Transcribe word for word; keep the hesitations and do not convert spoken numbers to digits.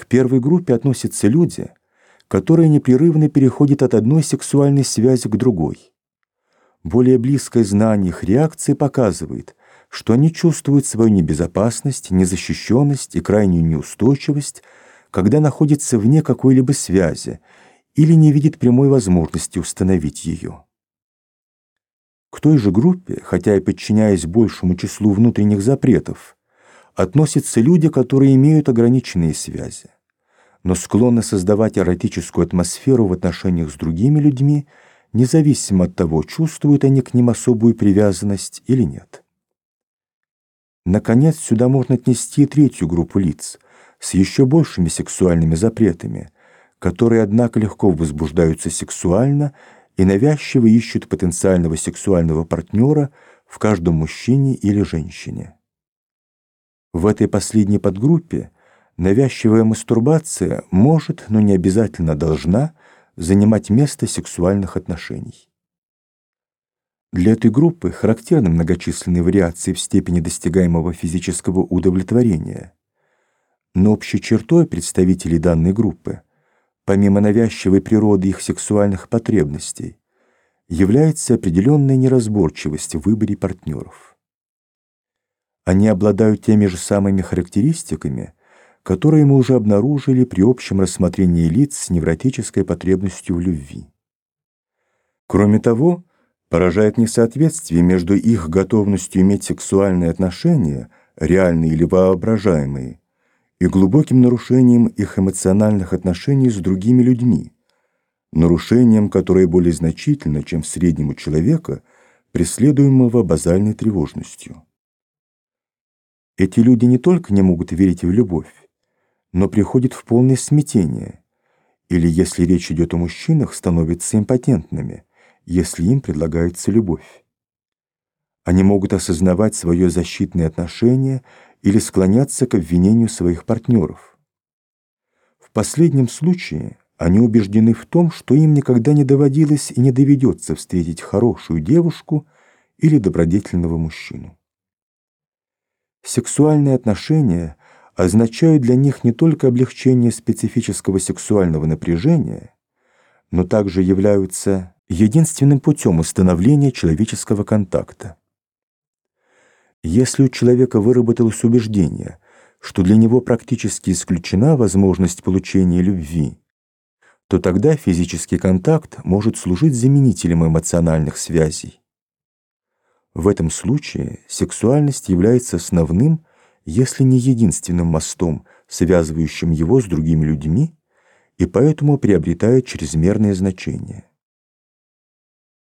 первой группе относятся люди, которые непрерывно переходят от одной сексуальной связи к другой. Более близкое знание их реакции показывает, что они чувствуют свою небезопасность, незащищенность и крайнюю неустойчивость, когда находятся вне какой-либо связи или не видят прямой возможности установить ее. К той же группе, хотя и подчиняясь большему числу внутренних запретов, относятся люди, которые имеют ограниченные связи, но склонны создавать эротическую атмосферу в отношениях с другими людьми, независимо от того, чувствуют они к ним особую привязанность или нет. Наконец, сюда можно отнести третью группу лиц с еще большими сексуальными запретами, которые, однако, легко возбуждаются сексуально и навязчиво ищут потенциального сексуального партнера в каждом мужчине или женщине. В этой последней подгруппе навязчивая мастурбация может, но не обязательно должна, занимать место сексуальных отношений. Для этой группы характерны многочисленные вариации в степени достигаемого физического удовлетворения. Но общей чертой представителей данной группы, помимо навязчивой природы их сексуальных потребностей, является определенная неразборчивость в выборе партнеров. Они обладают теми же самыми характеристиками, которые мы уже обнаружили при общем рассмотрении лиц с невротической потребностью в любви. Кроме того, поражает несоответствие между их готовностью иметь сексуальные отношения, реальные или воображаемые, и глубоким нарушением их эмоциональных отношений с другими людьми, нарушением, которое более значительно, чем в среднем у человека, преследуемого базальной тревожностью. Эти люди не только не могут верить в любовь, но приходят в полное смятение, или, если речь идет о мужчинах, становятся импотентными, если им предлагается любовь. Они могут осознавать свое защитное отношение или склоняться к обвинению своих партнеров. В последнем случае они убеждены в том, что им никогда не доводилось и не доведется встретить хорошую девушку или добродетельного мужчину. Сексуальные отношения означают для них не только облегчение специфического сексуального напряжения, но также являются единственным путем установления человеческого контакта. Если у человека выработалось убеждение, что для него практически исключена возможность получения любви, то тогда физический контакт может служить заменителем эмоциональных связей. В этом случае сексуальность является основным, если не единственным мостом, связывающим его с другими людьми, и поэтому приобретает чрезмерное значение.